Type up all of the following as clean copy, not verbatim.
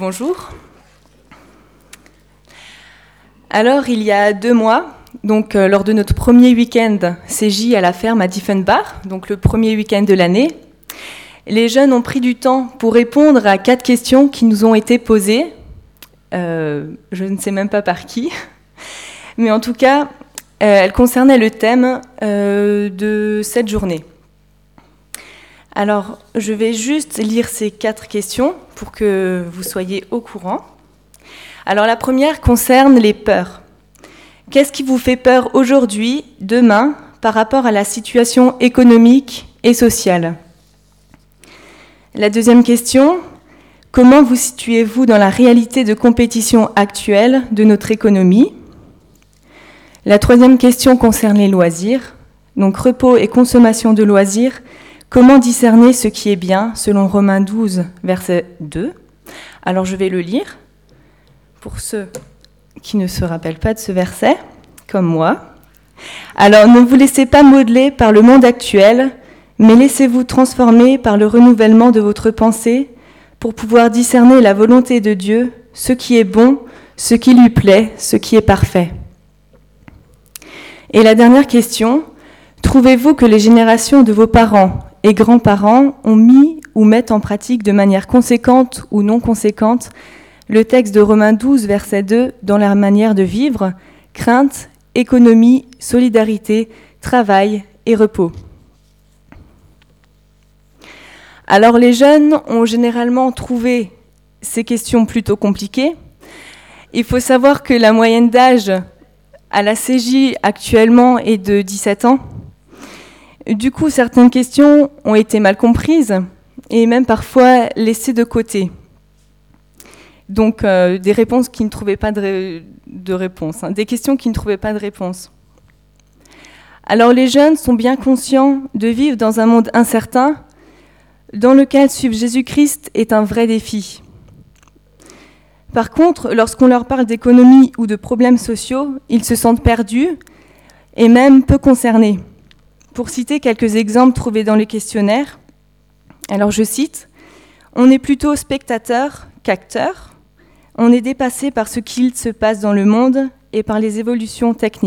bonjour. Alors, il y a 2 mois, lors de notre premier week-end CJ à la ferme à Diefenbach, donc le premier week-end de l'année, les jeunes ont pris du temps pour répondre à 4 questions qui nous ont été posées. Je ne sais même pas par qui, mais en tout cas, elles concernaient le thème de cette journée. Alors, je vais juste lire ces 4 questions pour que vous soyez au courant. Alors, la première concerne les peurs. Qu'est-ce qui vous fait peur aujourd'hui, demain, par rapport à la situation économique et sociale ? La deuxième question, comment vous situez-vous dans la réalité de compétition actuelle de notre économie ? La troisième question concerne les loisirs, donc repos et consommation de loisirs. Comment discerner ce qui est bien, selon Romains 12, verset 2 ? Alors je vais le lire, pour ceux qui ne se rappellent pas de ce verset, comme moi. Alors ne vous laissez pas modeler par le monde actuel, mais laissez-vous transformer par le renouvellement de votre pensée pour pouvoir discerner la volonté de Dieu, ce qui est bon, ce qui lui plaît, ce qui est parfait. Et la dernière question, trouvez-vous que les générations de vos parents et grands-parents ont mis ou mettent en pratique de manière conséquente ou non conséquente le texte de Romains 12, verset 2, dans leur manière de vivre, crainte, économie, solidarité, travail et repos. Alors les jeunes ont généralement trouvé ces questions plutôt compliquées. Il faut savoir que la moyenne d'âge à la CJ actuellement est de 17 ans. Du coup, certaines questions ont été mal comprises et même parfois laissées de côté. Donc, des réponses qui ne trouvaient pas de réponse, des questions qui ne trouvaient pas de réponse. Alors, les jeunes sont bien conscients de vivre dans un monde incertain, dans lequel suivre Jésus-Christ est un vrai défi. Par contre, lorsqu'on leur parle d'économie ou de problèmes sociaux, ils se sentent perdus et même peu concernés. Pour citer quelques exemples trouvés dans les questionnaires, alors je cite, « On est plutôt spectateur qu'acteur. On est dépassé par ce qu'il se passe dans le monde et par les évolutions techniques. »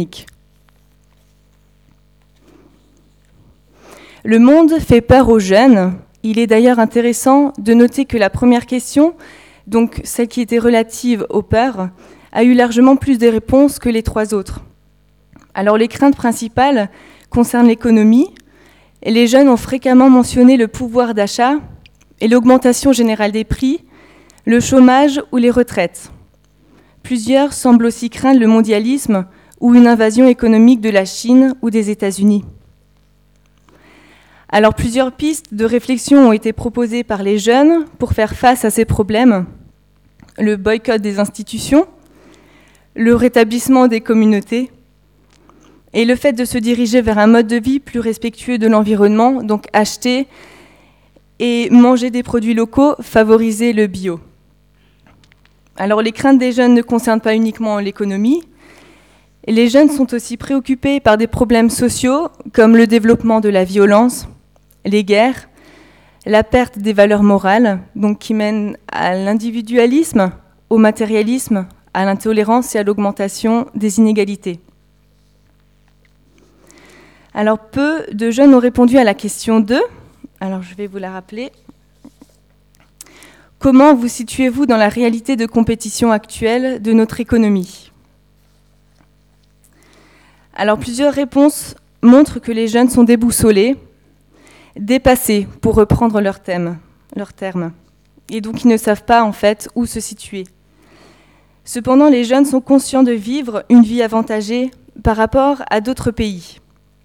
Le monde fait peur aux jeunes. Il est d'ailleurs intéressant de noter que la première question, donc celle qui était relative aux peurs, a eu largement plus de réponses que les 3 autres. Alors les craintes principales concernent l'économie, et les jeunes ont fréquemment mentionné le pouvoir d'achat et l'augmentation générale des prix, le chômage ou les retraites. Plusieurs semblent aussi craindre le mondialisme ou une invasion économique de la Chine ou des États-Unis. Alors plusieurs pistes de réflexion ont été proposées par les jeunes pour faire face à ces problèmes. Le boycott des institutions, le rétablissement des communautés et le fait de se diriger vers un mode de vie plus respectueux de l'environnement, donc acheter et manger des produits locaux, favoriser le bio. Alors les craintes des jeunes ne concernent pas uniquement l'économie. Les jeunes sont aussi préoccupés par des problèmes sociaux comme le développement de la violence, les guerres, la perte des valeurs morales, donc qui mènent à l'individualisme, au matérialisme, à l'intolérance et à l'augmentation des inégalités. Alors, peu de jeunes ont répondu à la question 2. Alors, je vais vous la rappeler. Comment vous situez-vous dans la réalité de compétition actuelle de notre économie ? Alors, plusieurs réponses montrent que les jeunes sont déboussolés, dépassés, pour reprendre leur terme. Et donc, ils ne savent pas, en fait, où se situer. Cependant, les jeunes sont conscients de vivre une vie avantagée par rapport à d'autres pays.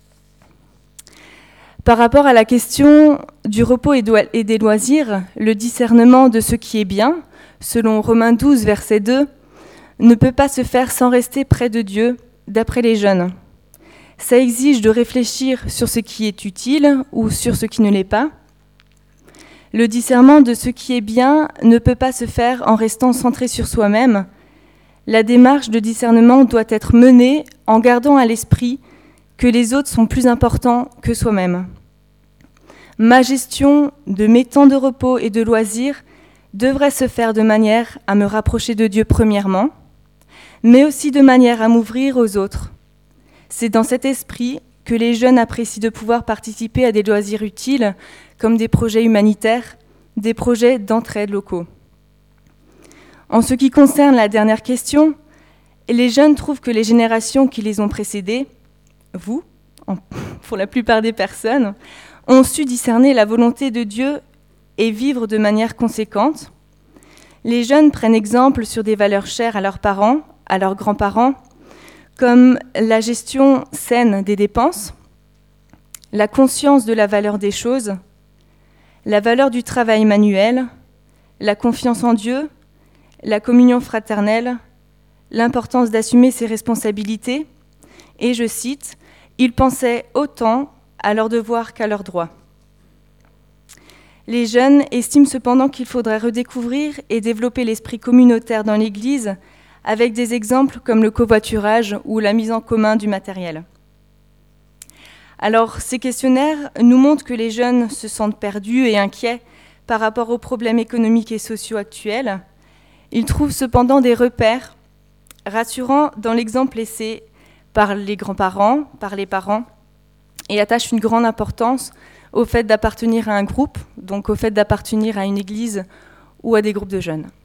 Par rapport à la question du repos et des loisirs, le discernement de ce qui est bien, selon Romains 12, verset 2, ne peut pas se faire sans rester près de Dieu, d'après les jeunes. Ça exige de réfléchir sur ce qui est utile ou sur ce qui ne l'est pas. Le discernement de ce qui est bien ne peut pas se faire en restant centré sur soi-même. La démarche de discernement doit être menée en gardant à l'esprit que les autres sont plus importants que soi-même. Ma gestion de mes temps de repos et de loisirs devrait se faire de manière à me rapprocher de Dieu premièrement, mais aussi de manière à m'ouvrir aux autres. C'est dans cet esprit que les jeunes apprécient de pouvoir participer à des loisirs utiles, comme des projets humanitaires, des projets d'entraide locaux. En ce qui concerne la dernière question, les jeunes trouvent que les générations qui les ont précédées, vous, pour la plupart des personnes, ont su discerner la volonté de Dieu et vivre de manière conséquente. Les jeunes prennent exemple sur des valeurs chères à leurs parents, à leurs grands-parents, comme la gestion saine des dépenses, la conscience de la valeur des choses, la valeur du travail manuel, la confiance en Dieu, la communion fraternelle, l'importance d'assumer ses responsabilités, et, je cite, « Ils pensaient autant à leurs devoirs qu'à leurs droits ». Les jeunes estiment cependant qu'il faudrait redécouvrir et développer l'esprit communautaire dans l'Église avec des exemples comme le covoiturage ou la mise en commun du matériel. Alors, ces questionnaires nous montrent que les jeunes se sentent perdus et inquiets par rapport aux problèmes économiques et sociaux actuels. Ils trouvent cependant des repères rassurants dans l'exemple laissé par les grands-parents, par les parents, et attachent une grande importance au fait d'appartenir à un groupe, donc au fait d'appartenir à une église ou à des groupes de jeunes.